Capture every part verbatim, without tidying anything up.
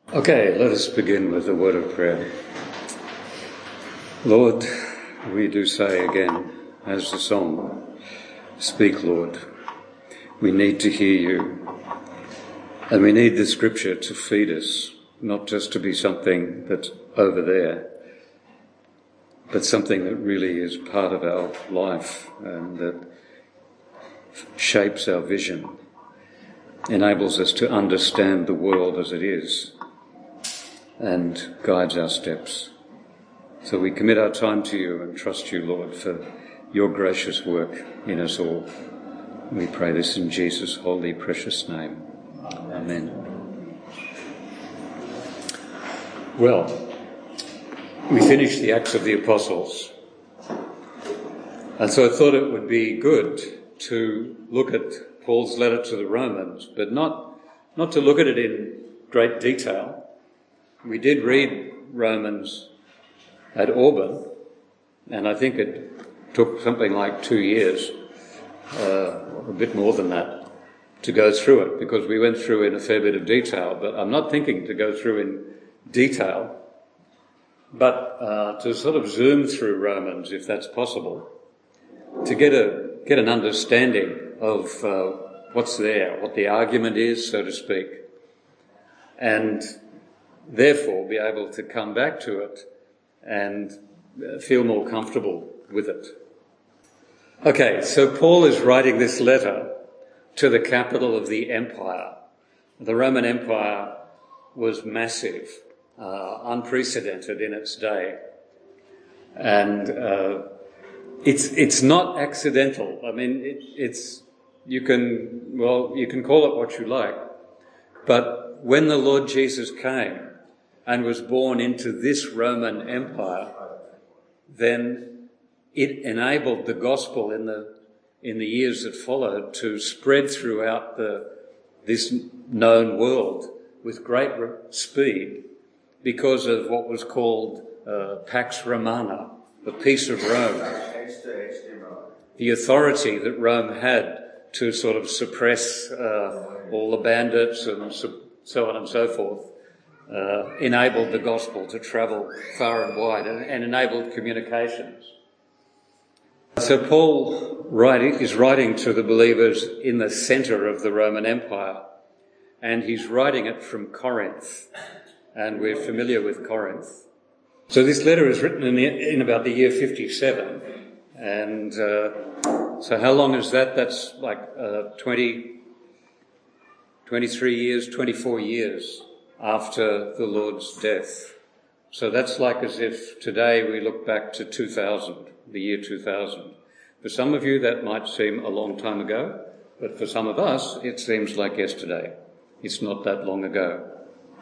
Okay, let us begin with a word of prayer. Lord, we do say again, as the song, speak, Lord. We need to hear you. And we need the scripture to feed us, not just to be something that's over there, but something that really is part of our life and that shapes our vision, enables us to understand the world as it is, and guides our steps. So we commit our time to you and trust you, Lord, for your gracious work in us all. We pray this in Jesus' holy, precious name. Amen. Well, we finished the Acts of the Apostles, and so I thought it would be good to look at Paul's letter to the Romans, but not, not to look at it in great detail. We did read Romans at Auburn, and I think it took something like two years, uh, or a bit more than that, to go through it, because we went through in a fair bit of detail. But I'm not thinking to go through in detail, but uh, to sort of zoom through Romans, if that's possible, to get a get an understanding of uh, what's there, what the argument is, so to speak, and therefore be able to come back to it and feel more comfortable with it. Okay, so Paul is writing this letter to the capital of the empire. The Roman Empire was massive, uh, unprecedented in its day. And uh, it's it's not accidental. I mean, it, it's you can, well, you can call it what you like, but when the Lord Jesus came and was born into this Roman Empire, then it enabled the gospel in the in the years that followed to spread throughout the this known world with great speed because of what was called uh, Pax Romana, the peace of Rome, the authority that Rome had to sort of suppress uh, all the bandits and so, so on and so forth. Uh, enabled the gospel to travel far and wide and, and enabled communications. So Paul writing, is writing to the believers in the centre of the Roman Empire, and he's writing it from Corinth, and we're familiar with Corinth. So this letter is written in, the, in about the year fifty-seven, and uh, so how long is that? That's like uh, twenty, twenty-three years, twenty-four years after the Lord's death. So that's like as if today we look back to two thousand, the year two thousand. For some of you that might seem a long time ago, but for some of us it seems like yesterday. It's not that long ago.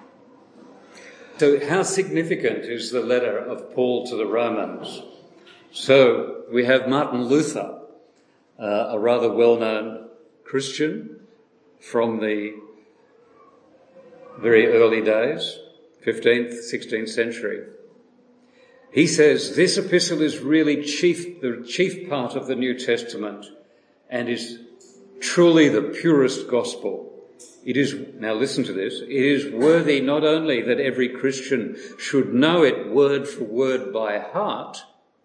So how significant is the letter of Paul to the Romans? So we have Martin Luther, uh, a rather well-known Christian from the very early days, fifteenth, sixteenth century. He says this epistle is really chief, the chief part of the New Testament and is truly the purest gospel. It is, now listen to this, it is worthy not only that every Christian should know it word for word by heart,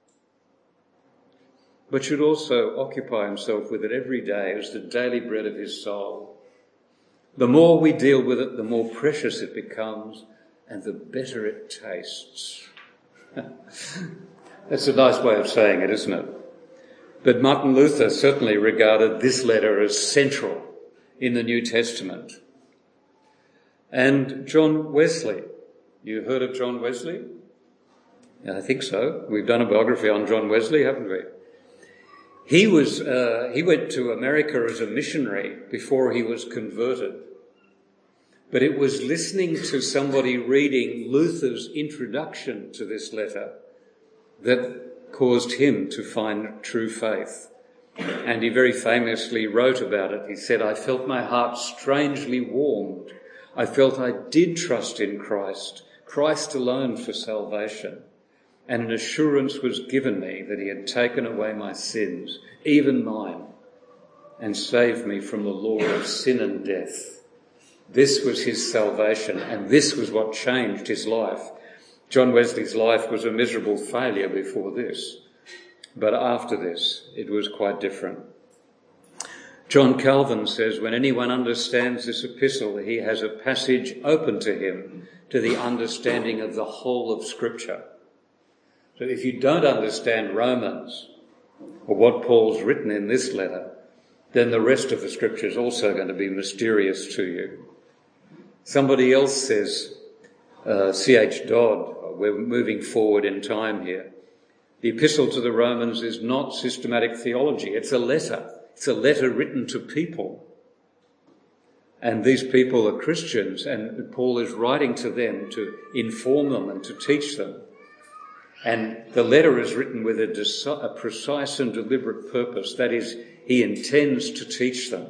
but should also occupy himself with it every day as the daily bread of his soul. The more we deal with it, the more precious it becomes and the better it tastes. That's a nice way of saying it, isn't it? But Martin Luther certainly regarded this letter as central in the New Testament. And John Wesley, you heard of John Wesley? Yeah, I think so. We've done a biography on John Wesley, haven't we? He was, uh, he went to America as a missionary before he was converted. But it was listening to somebody reading Luther's introduction to this letter that caused him to find true faith. And he very famously wrote about it. He said, I felt my heart strangely warmed. I felt I did trust in Christ, Christ alone for salvation. And an assurance was given me that he had taken away my sins, even mine, and saved me from the law of sin and death. This was his salvation, and this was what changed his life. John Wesley's life was a miserable failure before this, but after this, it was quite different. John Calvin says, when anyone understands this epistle, he has a passage open to him to the understanding of the whole of Scripture. So if you don't understand Romans, or what Paul's written in this letter, then the rest of the Scripture is also going to be mysterious to you. Somebody else says, uh, C H Dodd, we're moving forward in time here. The Epistle to the Romans is not systematic theology. It's a letter. It's a letter written to people. And these people are Christians, and Paul is writing to them to inform them and to teach them. And the letter is written with a, deci- a precise and deliberate purpose. That is, he intends to teach them.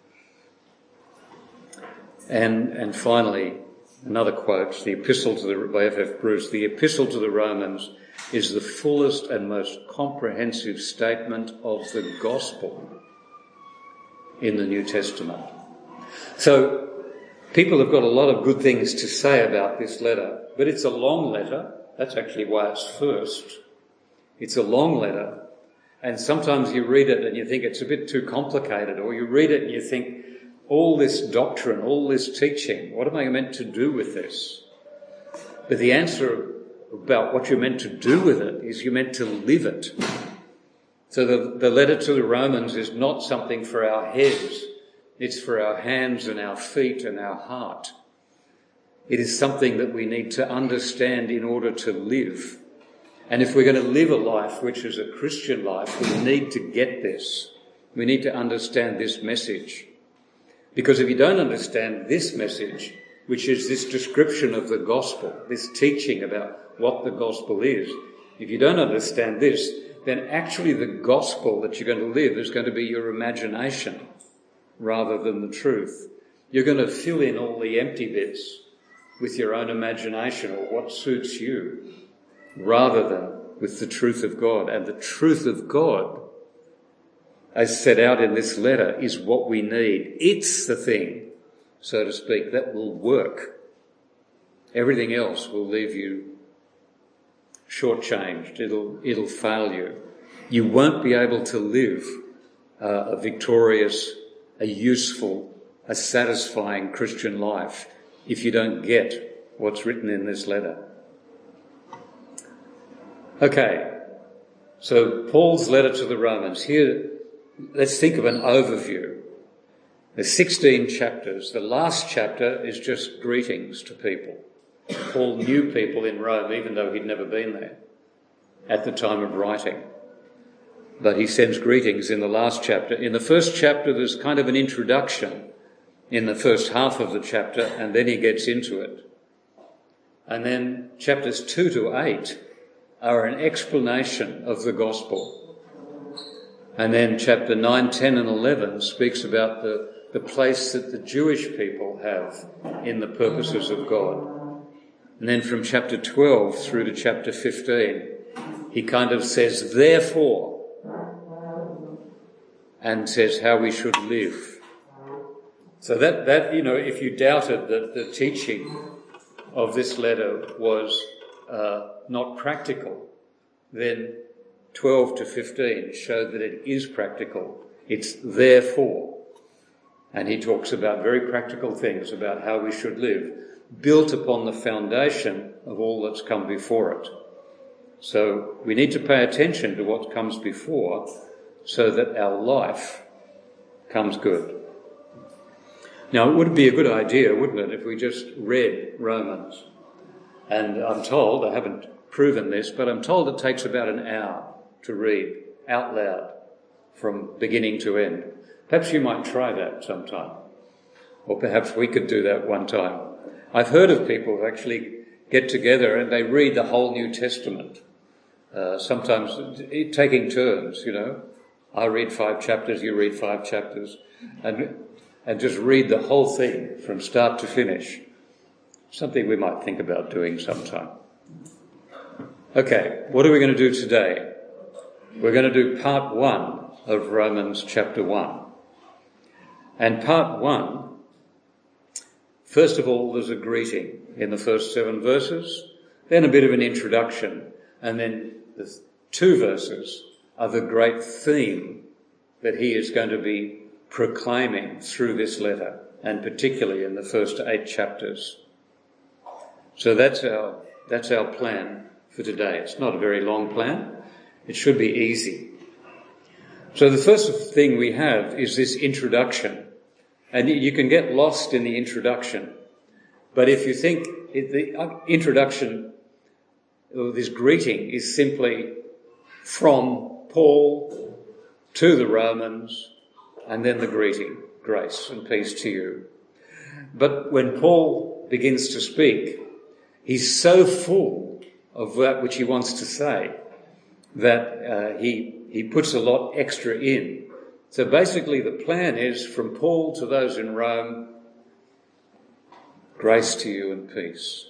And, and finally, another quote, the Epistle to the, by F F Bruce, the Epistle to the Romans is the fullest and most comprehensive statement of the gospel in the New Testament. So people have got a lot of good things to say about this letter, but it's a long letter. That's actually why it's first. It's a long letter, and sometimes you read it and you think it's a bit too complicated, or you read it and you think, all this doctrine, all this teaching, what am I meant to do with this? But the answer about what you're meant to do with it is you're meant to live it. So the, the letter to the Romans is not something for our heads. It's for our hands and our feet and our heart. It is something that we need to understand in order to live. And if we're going to live a life which is a Christian life, we need to get this. We need to understand this message. Because if you don't understand this message, which is this description of the gospel, this teaching about what the gospel is, if you don't understand this, then actually the gospel that you're going to live is going to be your imagination rather than the truth. You're going to fill in all the empty bits with your own imagination or what suits you rather than with the truth of God. And the truth of God, as set out in this letter, is what we need. It's the thing, so to speak, that will work. Everything else will leave you shortchanged. It'll, it'll fail you. You won't be able to live uh, a victorious, a useful, a satisfying Christian life if you don't get what's written in this letter. Okay, so Paul's letter to the Romans. Here, let's think of an overview. There's sixteen chapters. The last chapter is just greetings to people. Paul knew people in Rome, even though he'd never been there at the time of writing. But he sends greetings in the last chapter. In the first chapter, there's kind of an introduction in the first half of the chapter, and then he gets into it. And then chapters two to eight are an explanation of the gospel. And then chapter nine, ten and eleven speaks about the, the place that the Jewish people have in the purposes of God. And then from chapter twelve through to chapter fifteen, he kind of says, therefore, and says how we should live. So that, that you know, if you doubted that the teaching of this letter was uh, not practical, then twelve to fifteen show that it is practical. It's therefore. And he talks about very practical things about how we should live, built upon the foundation of all that's come before it. So we need to pay attention to what comes before so that our life comes good. Now, it would be a good idea, wouldn't it, if we just read Romans? And I'm told, I haven't proven this, but I'm told it takes about an hour to read out loud from beginning to end. Perhaps you might try that sometime. Or perhaps we could do that one time. I've heard of people who actually get together and they read the whole New Testament. Uh, sometimes taking turns, you know. I read five chapters, you read five chapters, and and just read the whole thing from start to finish. Something we might think about doing sometime. Okay, what are we going to do today? We're going to do part one of Romans chapter one. And part one First of all, there's a greeting in the first seven verses, then a bit of an introduction, and then the two verses are the great theme that he is going to be proclaiming through this letter, and particularly in the first eight chapters. So that's our, that's our plan for today. It's not a very long plan. It should be easy. So the first thing we have is this introduction. And you can get lost in the introduction. But if you think it, the introduction, or this greeting, is simply from Paul to the Romans, and then the greeting, grace and peace to you. But when Paul begins to speak, he's so full of that which he wants to say that uh, he, he puts a lot extra in. So basically the plan is from Paul to those in Rome, grace to you and peace.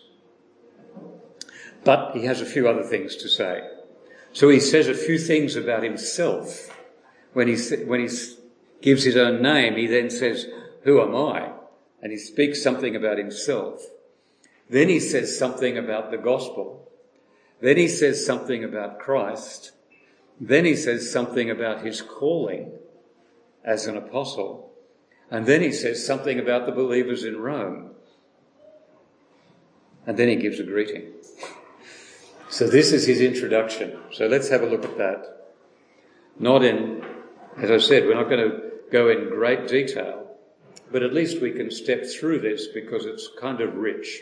But he has a few other things to say. So he says a few things about himself. When he, when he gives his own name, he then says, who am I? And he speaks something about himself. Then he says something about the gospel. Then he says something about Christ. Then he says something about his calling as an apostle. And then he says something about the believers in Rome. And then he gives a greeting. So this is his introduction. So let's have a look at that. Not in, as I said, we're not going to go in great detail, but at least we can step through this because it's kind of rich.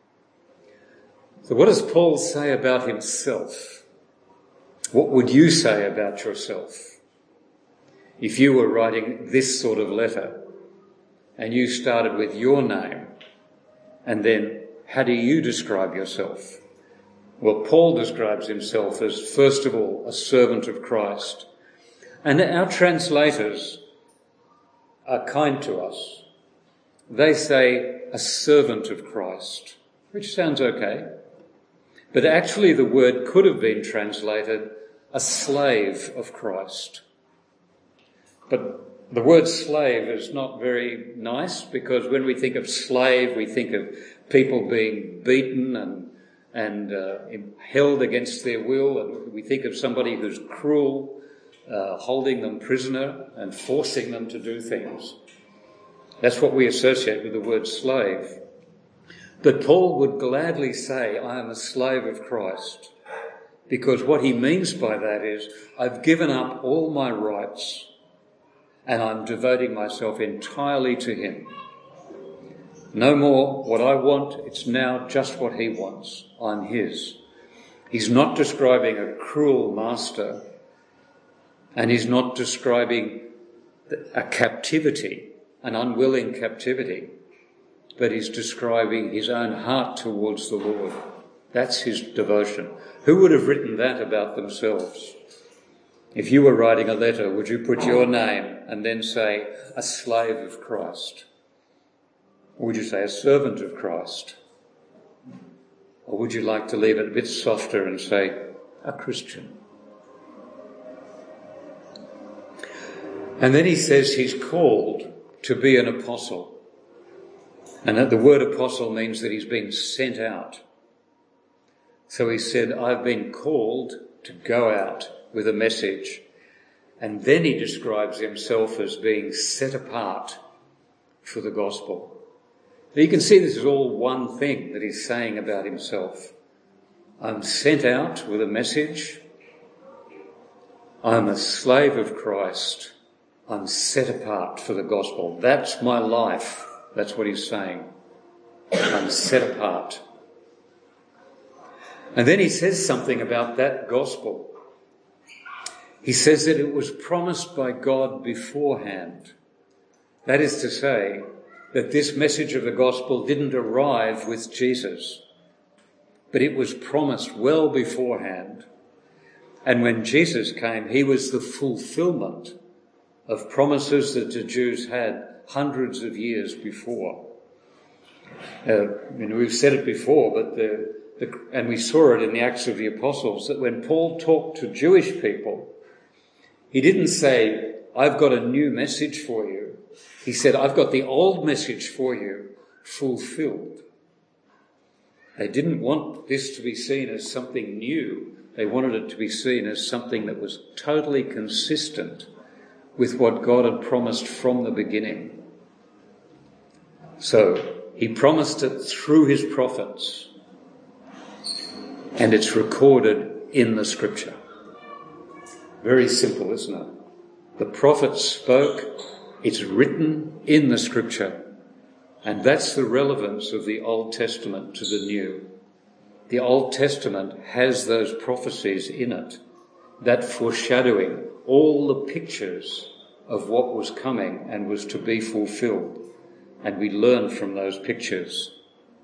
So what does Paul say about himself? What would you say about yourself if you were writing this sort of letter and you started with your name, and then how do you describe yourself? Well, Paul describes himself as, first of all, a servant of Christ. And our translators are kind to us. They say a servant of Christ, which sounds okay. But actually the word could have been translated a slave of Christ. But the word slave is not very nice, because when we think of slave, we think of people being beaten and and uh, held against their will, and we think of somebody who's cruel, uh, holding them prisoner and forcing them to do things. That's what we associate with the word slave. But Paul would gladly say, I am a slave of Christ, because what he means by that is, I've given up all my rights and I'm devoting myself entirely to him. No more what I want, it's now just what he wants. I'm his. He's not describing a cruel master, and he's not describing a captivity, an unwilling captivity, but he's describing his own heart towards the Lord. That's his devotion. Who would have written that about themselves? If you were writing a letter, would you put your name and then say, a slave of Christ? Or would you say a servant of Christ? Or would you like to leave it a bit softer and say a Christian? And then he says he's called to be an apostle. And that the word apostle means that he's been sent out. So he said, I've been called to go out with a message. And then he describes himself as being set apart for the gospel. Now you can see this is all one thing that he's saying about himself. I'm sent out with a message. I'm a slave of Christ. I'm set apart for the gospel. That's my life. That's what he's saying. I'm set apart. And then he says something about that gospel. He says that it was promised by God beforehand. That is to say, that this message of the gospel didn't arrive with Jesus, but it was promised well beforehand. And when Jesus came, he was the fulfillment of promises that the Jews had hundreds of years before. Uh, I mean, we've said it before, but the, the, and we saw it in the Acts of the Apostles, that when Paul talked to Jewish people, he didn't say, I've got a new message for you. He said, I've got the old message for you, fulfilled. They didn't want this to be seen as something new. They wanted it to be seen as something that was totally consistent with what God had promised from the beginning. So he promised it through his prophets, and it's recorded in the scripture. Very simple, isn't it? The prophets spoke, it's written in the scripture, and that's the relevance of the Old Testament to the New. The Old Testament has those prophecies in it, that foreshadowing, all the pictures of what was coming and was to be fulfilled. And we learn from those pictures.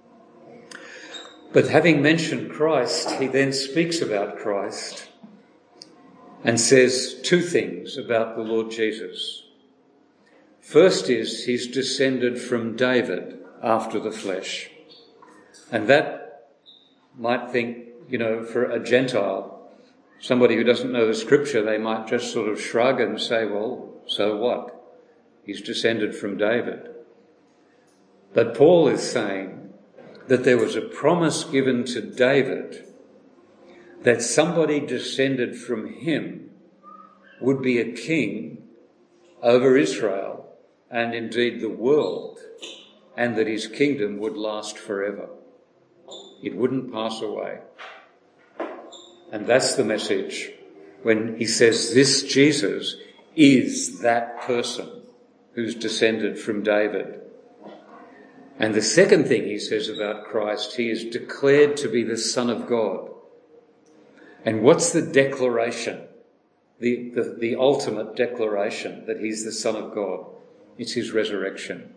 But having mentioned Christ, he then speaks about Christ and says two things about the Lord Jesus. First is he's descended from David after the flesh. And that might think, you know, for a Gentile, somebody who doesn't know the scripture, they might just sort of shrug and say, well, so what? He's descended from David. But Paul is saying that there was a promise given to David that somebody descended from him would be a king over Israel and indeed the world, and that his kingdom would last forever. It wouldn't pass away. And that's the message when he says this Jesus is that person who's descended from David. And the second thing he says about Christ, he is declared to be the Son of God. And what's the declaration? The, the, the ultimate declaration that he's the Son of God. It's his resurrection.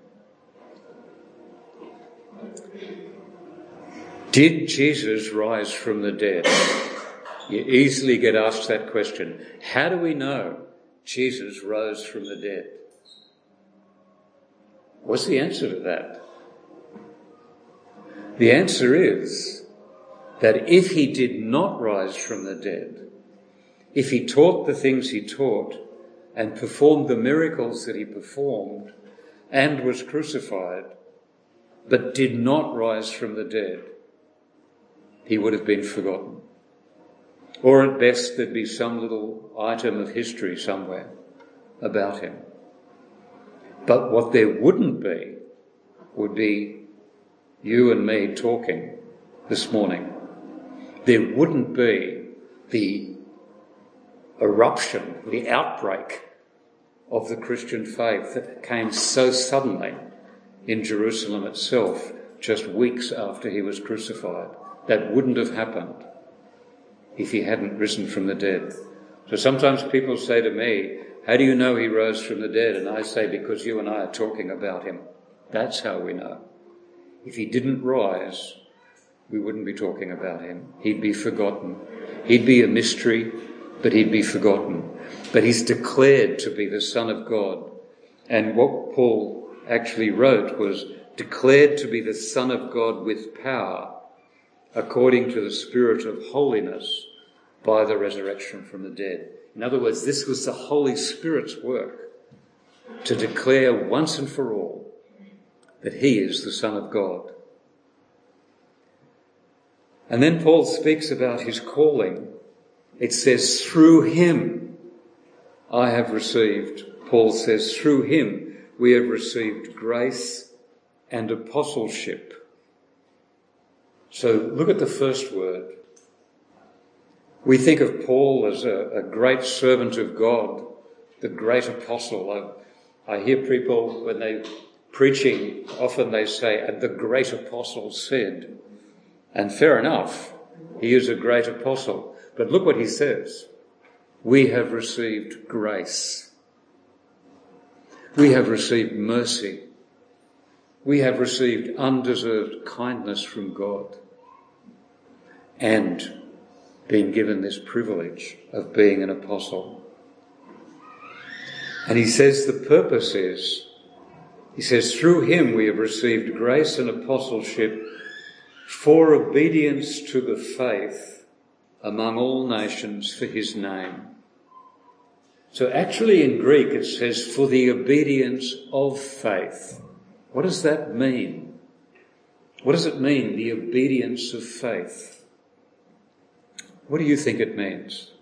Did Jesus rise from the dead? You easily get asked that question. How do we know Jesus rose from the dead? What's the answer to that? The answer is that if he did not rise from the dead, if he taught the things he taught and performed the miracles that he performed and was crucified, but did not rise from the dead, he would have been forgotten. Or at best there'd be some little item of history somewhere about him. But what there wouldn't be would be you and me talking this morning. There wouldn't be the eruption, the outbreak of the Christian faith that came so suddenly in Jerusalem itself just weeks after he was crucified. That wouldn't have happened if he hadn't risen from the dead. So sometimes people say to me, how do you know he rose from the dead? And I say, because you and I are talking about him. That's how we know. If he didn't rise, we wouldn't be talking about him. He'd be forgotten. He'd be a mystery, but he'd be forgotten. But he's declared to be the Son of God. And what Paul actually wrote was declared to be the Son of God with power, according to the Spirit of holiness, by the resurrection from the dead. In other words, this was the Holy Spirit's work to declare once and for all that he is the Son of God. And then Paul speaks about his calling. It says, through him I have received, Paul says, through him we have received grace and apostleship. So look at the first word. We think of Paul as a, a great servant of God, the great apostle. I, I hear people, when they're preaching, often they say, and the great apostle said. And fair enough, he is a great apostle. But look what he says. We have received grace. We have received mercy. We have received undeserved kindness from God. And been given this privilege of being an apostle. And he says the purpose is, he says, through him we have received grace and apostleship for obedience to the faith among all nations for his name. So actually in Greek it says for the obedience of faith. What does that mean? What does it mean, the obedience of faith? What do you think it means?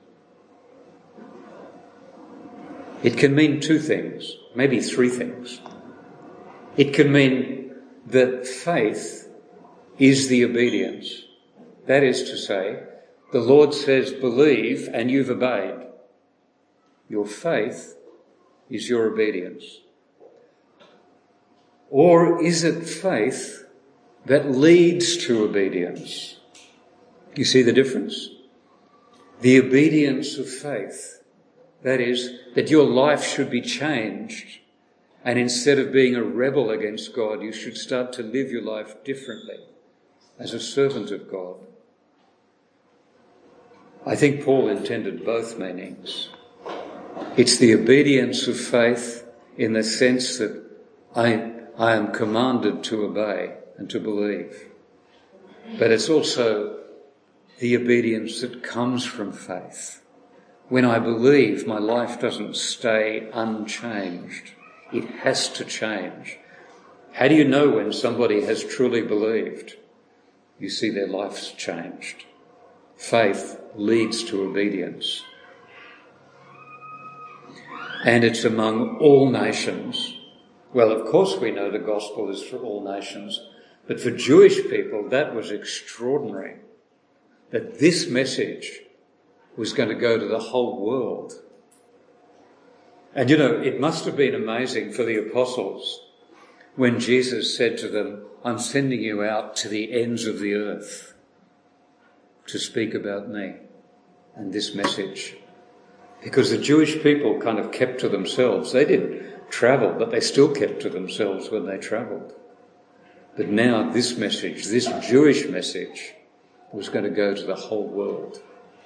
It can mean two things, maybe three things. It can mean that faith is the obedience. That is to say, the Lord says, believe, and you've obeyed. Your faith is your obedience. Or is it faith that leads to obedience? You see the difference? The obedience of faith, that is, that your life should be changed, and instead of being a rebel against God, you should start to live your life differently as a servant of God. I think Paul intended both meanings. It's the obedience of faith in the sense that I, I am commanded to obey and to believe. But it's also the obedience that comes from faith. When I believe, my life doesn't stay unchanged. It has to change. How do you know when somebody has truly believed? You see their life's changed. Faith leads to obedience. And it's among all nations. Well, of course we know the gospel is for all nations, but for Jewish people that was extraordinary, that this message was going to go to the whole world. And you know, it must have been amazing for the apostles when Jesus said to them, I'm sending you out to the ends of the earth to speak about me and this message. Because the Jewish people kind of kept to themselves. They did travel, but they still kept to themselves when they travelled. But now this message, this Jewish message, was going to go to the whole world.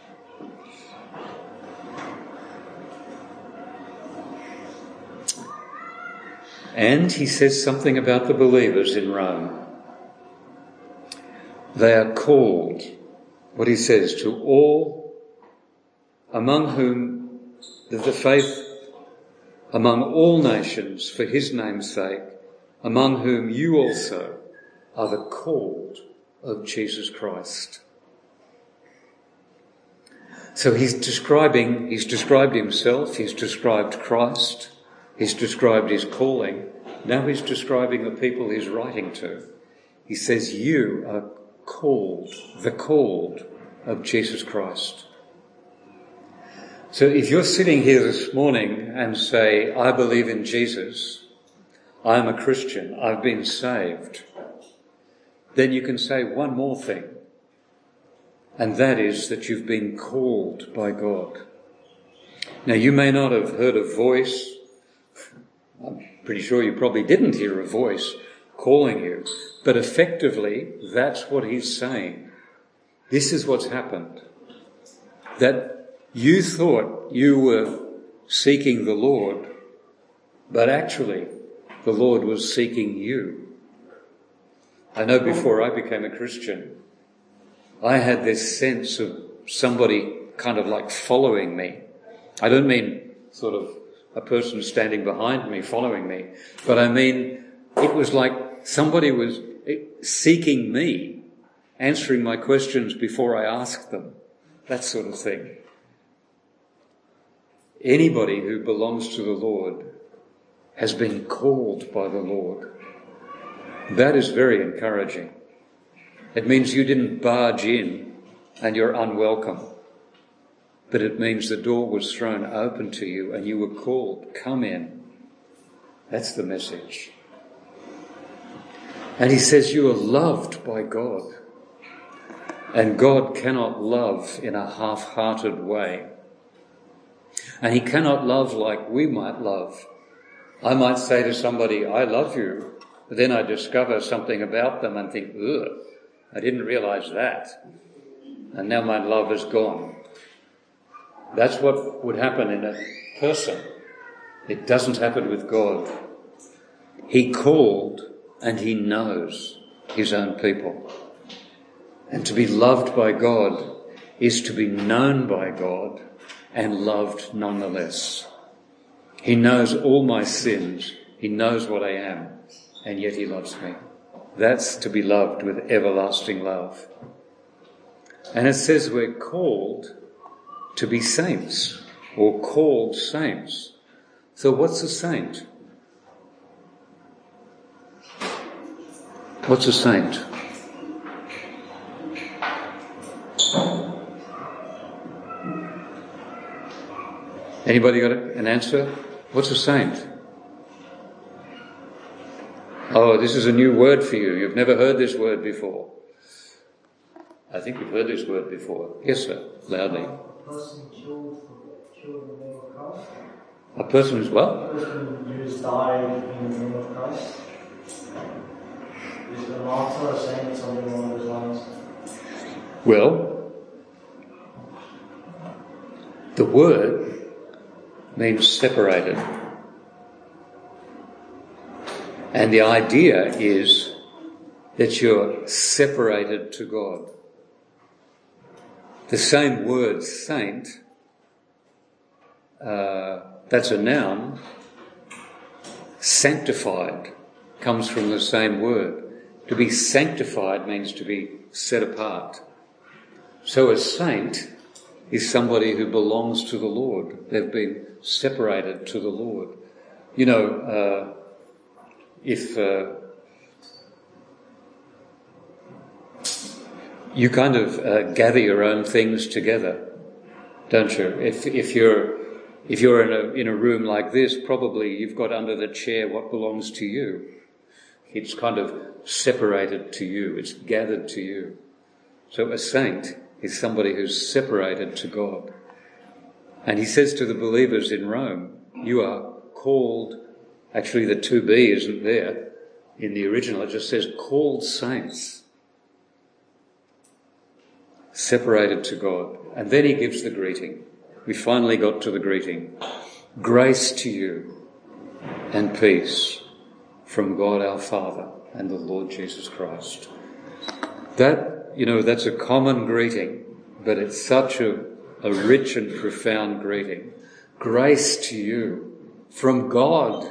And he says something about the believers in Rome. They are called, what he says, to all among whom the faith, among all nations for his name's sake, among whom you also are the called of Jesus Christ. So he's describing, he's described himself, he's described Christ, he's described his calling. Now he's describing the people he's writing to. He says, you are called, the called of Jesus Christ. So if you're sitting here this morning and say, I believe in Jesus, I'm a Christian, I've been saved, then you can say one more thing, and that is that you've been called by God. Now you may not have heard a voice, I'm pretty sure you probably didn't hear a voice calling you, but effectively that's what he's saying. This is what's happened. That you thought you were seeking the Lord, but actually the Lord was seeking you. I know before I became a Christian, I had this sense of somebody kind of like following me. I don't mean sort of a person standing behind me following me, but I mean it was like somebody was seeking me, answering my questions before I asked them, that sort of thing. Anybody who belongs to the Lord has been called by the Lord. That is very encouraging. It means you didn't barge in and you're unwelcome, but it means the door was thrown open to you and you were called, come in. That's the message. And he says you are loved by God, and God cannot love in a half-hearted way. And he cannot love like we might love. I might say to somebody, I love you, but then I discover something about them and think, ugh, I didn't realise that. And now my love is gone. That's what would happen in a person. It doesn't happen with God. He called and he knows his own people. And to be loved by God is to be known by God and loved nonetheless. He knows all my sins. He knows what I am, and yet he loves me. That's to be loved with everlasting love. And it says we're called to be saints, or called saints. So what's a saint? What's a saint? Anybody got an answer? What's a saint? Oh, this is a new word for you. You've never heard this word before. I think you've heard this word before. Yes, sir. Loudly. A person killed for killed in the name of Christ. A person who's what? A person who's died in the name of Christ. Is it a martyr or saint, something along those lines? Well, the word means separated. And the idea is that you're separated to God. The same word, saint, uh, that's a noun. Sanctified comes from the same word. To be sanctified means to be set apart. So a saint is somebody who belongs to the Lord. They've been separated to the Lord. You know, uh, if uh, you kind of uh, gather your own things together, don't you? If if you're if you're in a in a room like this, probably you've got under the chair what belongs to you. It's kind of separated to you. It's gathered to you. So a saint is somebody who's separated to God. And he says to the believers in Rome, you are called, actually the to be isn't there in the original, it just says called saints. Separated to God. And then he gives the greeting. We finally got to the greeting. Grace to you and peace from God our Father and the Lord Jesus Christ. That, you know, that's a common greeting, but it's such a, a rich and profound greeting. Grace to you from God.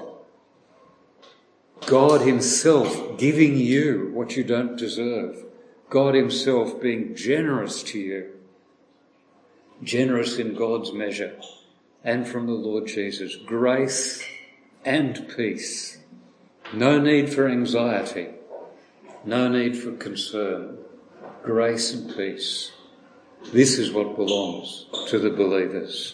God himself giving you what you don't deserve. God himself being generous to you. Generous in God's measure. And from the Lord Jesus. Grace and peace. No need for anxiety. No need for concern. Grace and peace. This is what belongs to the believers.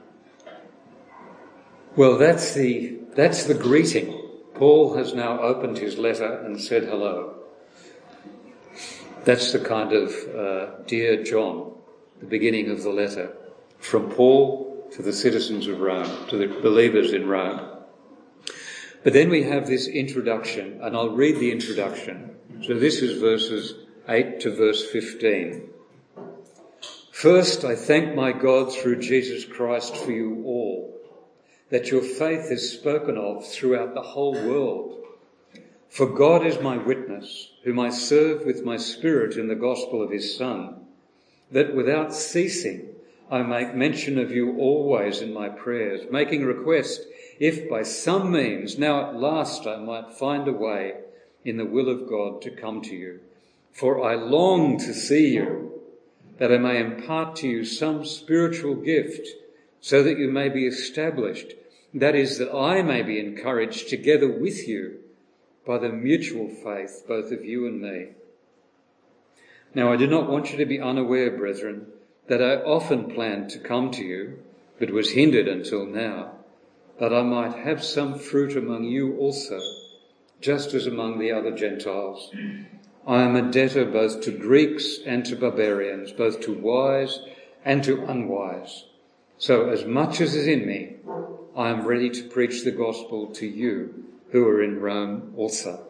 Well, that's the, that's the greeting. Paul has now opened his letter and said hello. That's the kind of, uh, dear John, the beginning of the letter. From Paul to the citizens of Rome, to the believers in Rome. But then we have this introduction, and I'll read the introduction. So this is verses eight to verse fifteen. First, I thank my God through Jesus Christ for you all, that your faith is spoken of throughout the whole world. For God is my witness, whom I serve with my spirit in the gospel of his Son, that without ceasing I make mention of you always in my prayers, making request, if by some means now at last I might find a way in the will of God to come to you. For I long to see you, that I may impart to you some spiritual gift, so that you may be established, that is, that I may be encouraged together with you by the mutual faith, both of you and me. Now I do not want you to be unaware, brethren, that I often planned to come to you, but was hindered until now, that I might have some fruit among you also, just as among the other Gentiles. I am a debtor both to Greeks and to barbarians, both to wise and to unwise. So as much as is in me, I am ready to preach the gospel to you who are in Rome also.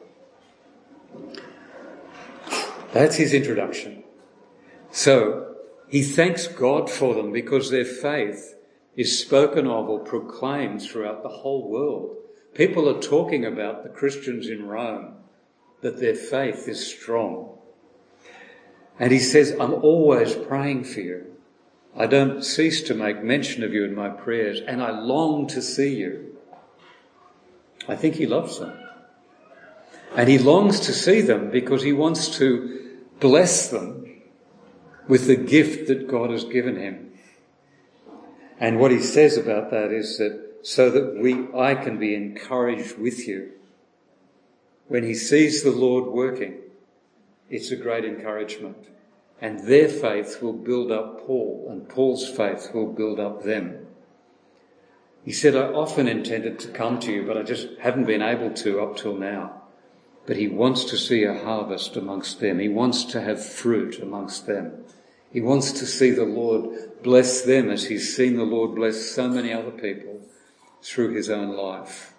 That's his introduction. So he thanks God for them because their faith is spoken of or proclaimed throughout the whole world. People are talking about the Christians in Rome, that their faith is strong. And he says, I'm always praying for you. I don't cease to make mention of you in my prayers, and I long to see you. I think he loves them. And he longs to see them because he wants to bless them with the gift that God has given him. And what he says about that is that so that we, I can be encouraged with you. When he sees the Lord working, it's a great encouragement. And their faith will build up Paul, and Paul's faith will build up them. He said, I often intended to come to you, but I just haven't been able to up till now. But he wants to see a harvest amongst them. He wants to have fruit amongst them. He wants to see the Lord bless them as he's seen the Lord bless so many other people through his own life.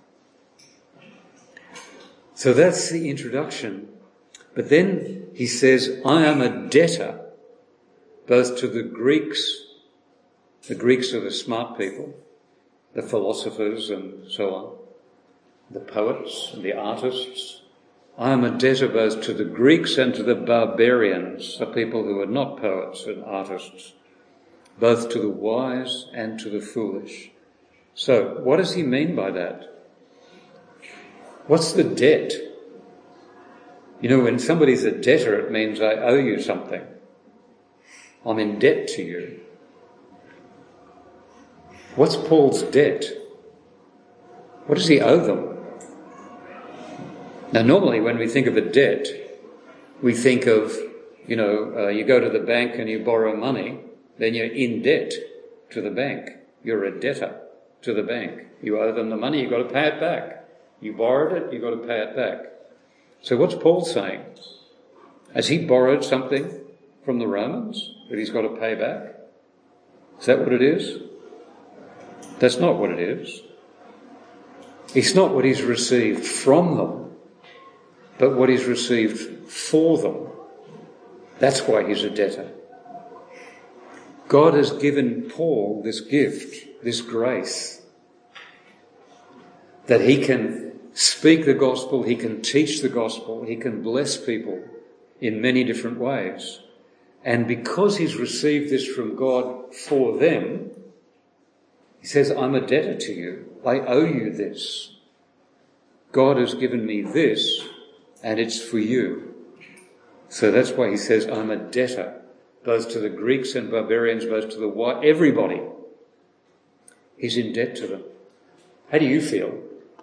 So that's the introduction. But then he says, I am a debtor both to the Greeks, the Greeks are the smart people, the philosophers and so on, the poets and the artists. I am a debtor both to the Greeks and to the barbarians, the people who are not poets and artists, both to the wise and to the foolish. So, what does he mean by that? What's the debt? You know, when somebody's a debtor, it means I owe you something. I'm in debt to you. What's Paul's debt? What does he owe them? Now, normally when we think of a debt, we think of, you know, uh, you go to the bank and you borrow money, then you're in debt to the bank. You're a debtor to the bank. You owe them the money, you've got to pay it back. You borrowed it, you've got to pay it back. So what's Paul saying? Has he borrowed something from the Romans that he's got to pay back? Is that what it is? That's not what it is. It's not what he's received from them, but what he's received for them. That's why he's a debtor. God has given Paul this gift, this grace, that he can speak the gospel, he can teach the gospel, he can bless people in many different ways. And because he's received this from God for them, he says, I'm a debtor to you. I owe you this. God has given me this, and it's for you. So that's why he says, I'm a debtor, both to the Greeks and barbarians, both to the white, everybody. He's in debt to them. How do you feel?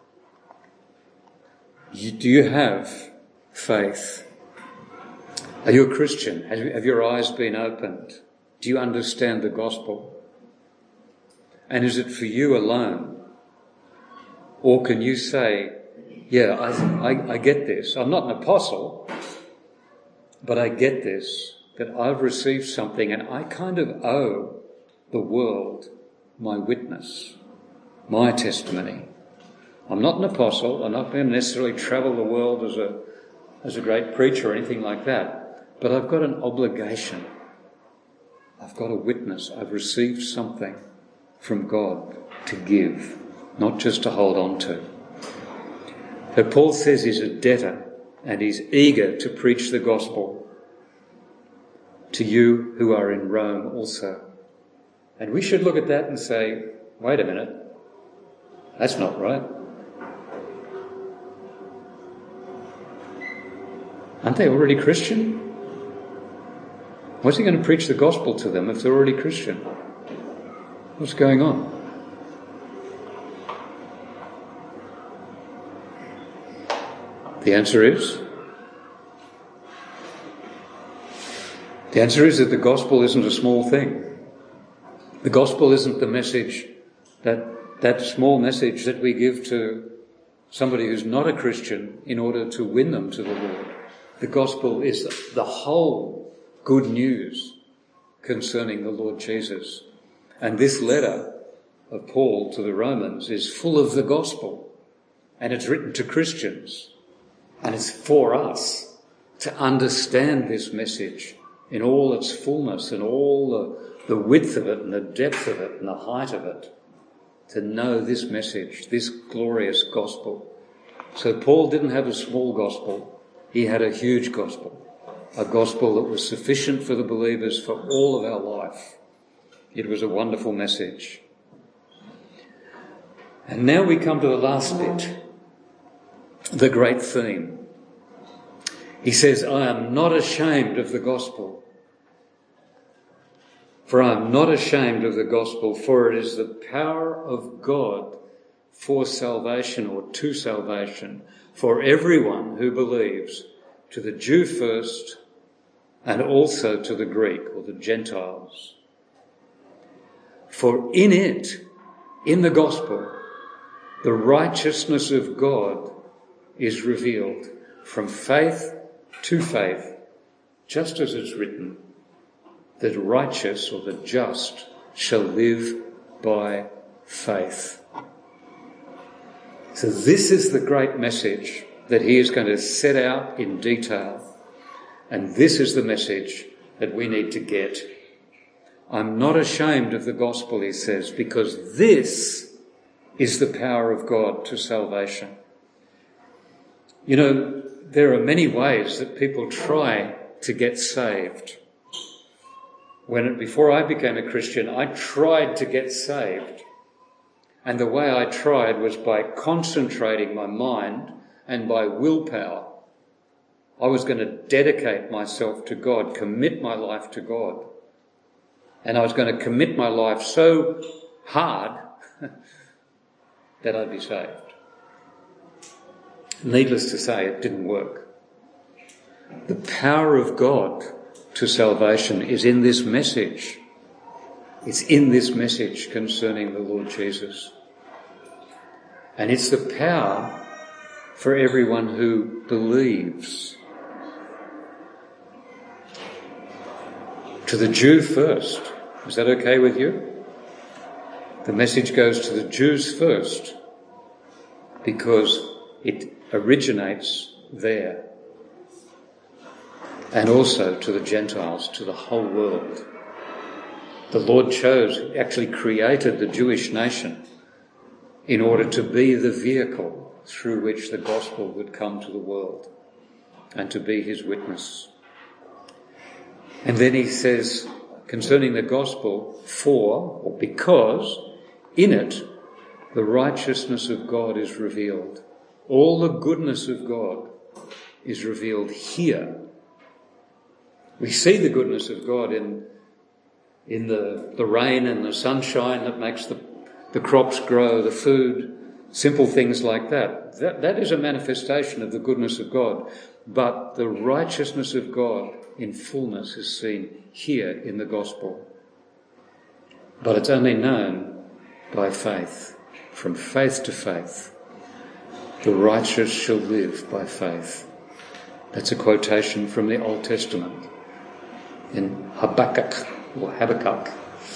You, do you have faith? Are you a Christian? Have, have your eyes been opened? Do you understand the gospel? And is it for you alone? Or can you say, yeah, I, I, I get this. I'm not an apostle, but I get this, that I've received something and I kind of owe the world my witness, my testimony. I'm not an apostle. I'm not going to necessarily travel the world as a, as a great preacher or anything like that, but I've got an obligation. I've got a witness. I've received something from God to give, not just to hold on to. So Paul says he's a debtor and he's eager to preach the gospel to you who are in Rome also. And we should look at that and say, wait a minute, that's not right. Aren't they already Christian? What's he going to preach the gospel to them if they're already Christian? What's going on? The answer is, the answer is that the gospel isn't a small thing. The gospel isn't the message, that, that small message that we give to somebody who's not a Christian in order to win them to the Lord. The gospel is the whole good news concerning the Lord Jesus. And this letter of Paul to the Romans is full of the gospel. And it's written to Christians. And it's for us to understand this message in all its fullness and all the, the width of it and the depth of it and the height of it. To know this message, this glorious gospel. So Paul didn't have a small gospel. He had a huge gospel. A gospel that was sufficient for the believers for all of our life. It was a wonderful message. And now we come to the last bit. The great theme. He says, I am not ashamed of the gospel. For I am not ashamed of the gospel, for it is the power of God for salvation, or to salvation, for everyone who believes, to the Jew first, and also to the Greek, or the Gentiles. For in it, in the gospel, the righteousness of God is revealed from faith to faith, just as it's written, the righteous or the just shall live by faith. So this is the great message that he is going to set out in detail. And this is the message that we need to get. I'm not ashamed of the gospel, he says, because this is the power of God to salvation. You know, there are many ways that people try to get saved. When, before I became a Christian, I tried to get saved. And the way I tried was by concentrating my mind and by willpower. I was going to dedicate myself to God, commit my life to God. And I was going to commit my life so hard that I'd be saved. Needless to say, it didn't work. The power of God to salvation is in this message. It's in this message concerning the Lord Jesus. And it's the power for everyone who believes. To the Jew first. Is that okay with you? The message goes to the Jews first because it originates there. And also to the Gentiles, to the whole world. The Lord chose, actually created the Jewish nation in order to be the vehicle through which the gospel would come to the world and to be his witness. And then he says, concerning the gospel, for, or because, in it, the righteousness of God is revealed. All the goodness of God is revealed here. We see the goodness of God in, in the, the rain and the sunshine that makes the, the crops grow, the food, simple things like that. That. That is a manifestation of the goodness of God. But the righteousness of God in fullness is seen here in the gospel. But it's only known by faith, from faith to faith. The righteous shall live by faith. That's a quotation from the Old Testament in Habakkuk or Habakkuk.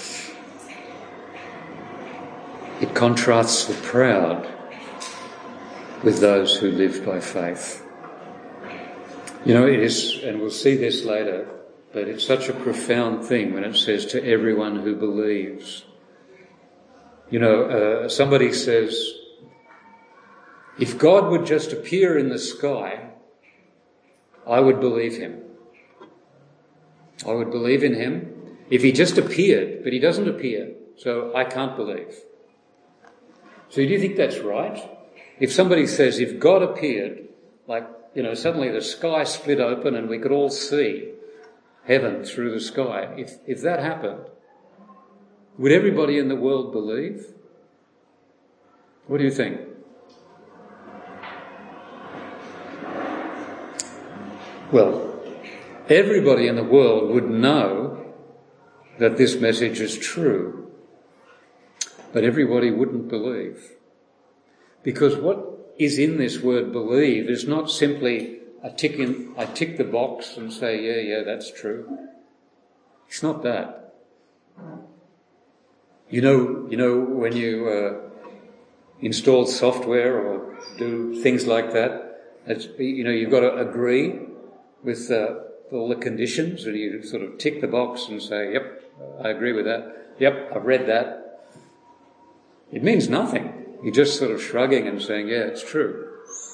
It contrasts the proud with those who live by faith. You know, it is, and we'll see this later, but it's such a profound thing when it says to everyone who believes. You know, uh, somebody says, if God would just appear in the sky, I would believe him. I would believe in him if he just appeared, but he doesn't appear, so I can't believe. So do you think that's right? If somebody says, if God appeared, like, you know, suddenly the sky split open and we could all see heaven through the sky, if, if that happened, would everybody in the world believe? What do you think? Well, everybody in the world would know that this message is true, but everybody wouldn't believe. Because what is in this word believe is not simply a tick in, I tick the box and say, yeah, yeah, that's true. It's not that. You know, you know when you uh, install software or do things like that, it's, you know, you've got to agree with uh, all the conditions, and you sort of tick the box and say, yep, I agree with that. Yep, I've read that. It means nothing. You're just sort of shrugging and saying, yeah, it's true.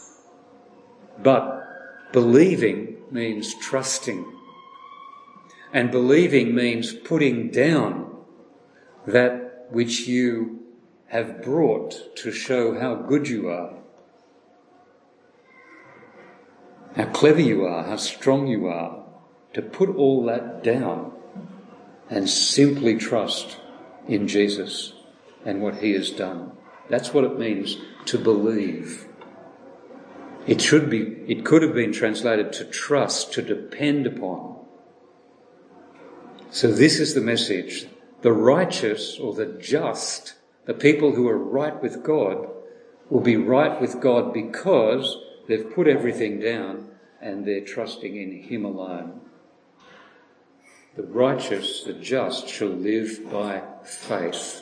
But believing means trusting. And believing means putting down that which you have brought to show how good you are. how clever you are, how strong you are, to put all that down and simply trust in Jesus and what he has done. That's what it means to believe. It should be, it could have been translated to trust, to depend upon. So this is the message. The righteous or the just, the people who are right with God, will be right with God because they've put everything down and they're trusting in him alone. The righteous, the just, shall live by faith.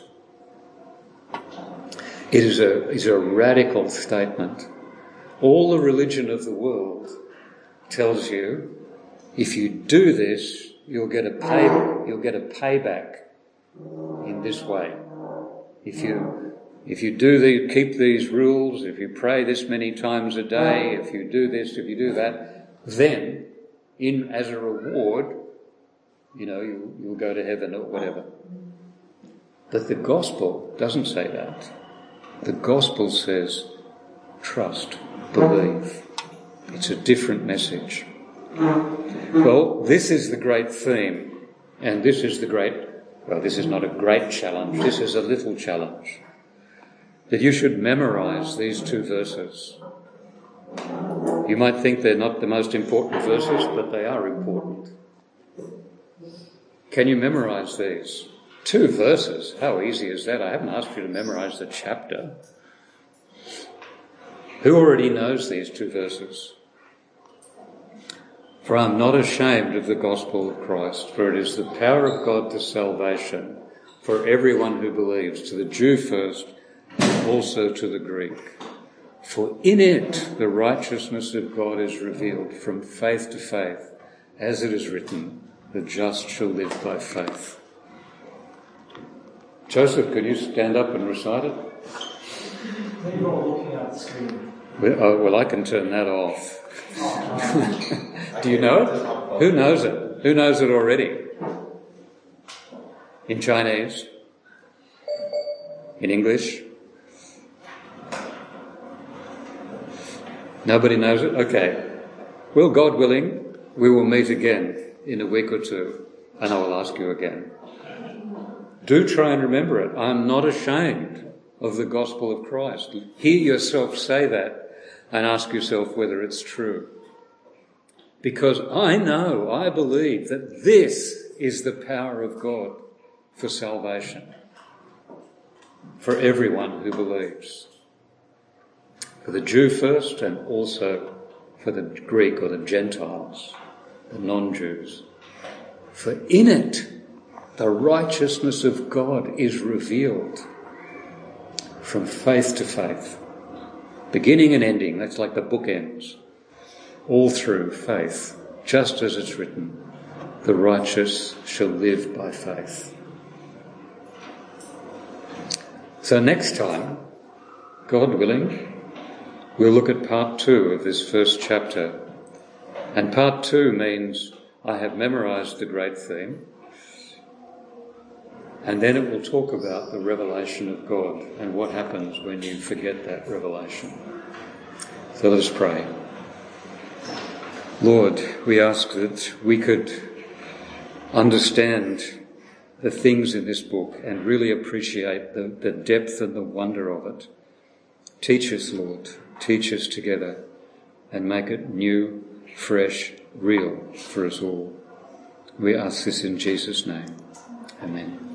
It is a, is a radical statement. All the religion of the world tells you, if you do this, you'll get a pay, you'll get a payback in this way. If you, if you do the, keep these rules, if you pray this many times a day, if you do this, if you do that, then, in as a reward, you know, you, you'll go to heaven or whatever. But the gospel doesn't say that. The gospel says, trust, believe. It's a different message. Well, this is the great theme, and this is the great, well, this is not a great challenge, this is a little challenge. That you should memorize these two verses. You might think they're not the most important verses, but they are important. Can you memorize these? Two verses. How easy is that? I haven't asked you to memorize the chapter. Who already knows these two verses? For I am not ashamed of the gospel of Christ, for it is the power of God to salvation for everyone who believes, to the Jew first, and also to the Greek. For in it the righteousness of God is revealed from faith to faith, as it is written, the just shall live by faith. Joseph, could you stand up and recite it? Maybe you're looking at the screen. Well, oh, well, I can turn that off. Do you know it? Who knows it? Who knows it already? In Chinese? In English? Nobody knows it? Okay. Well, God willing, we will meet again in a week or two, and I will ask you again. Do try and remember it. I am not ashamed of the gospel of Christ. Hear yourself say that and ask yourself whether it's true. Because I know, I believe that this is the power of God for salvation, for everyone who believes. For the Jew first, and also for the Greek or the Gentiles, the non-Jews. For in it, the righteousness of God is revealed from faith to faith. Beginning and ending, that's like the bookends. All through faith, just as it's written, the righteous shall live by faith. So next time, God willing, we'll look at part two of this first chapter. And part two means I have memorized the great theme, and then it will talk about the revelation of God and what happens when you forget that revelation. So let us pray. Lord, we ask that we could understand the things in this book and really appreciate the, the depth and the wonder of it. Teach us, Lord. Teach us together and make it new, fresh, real for us all. We ask this in Jesus' name. Amen.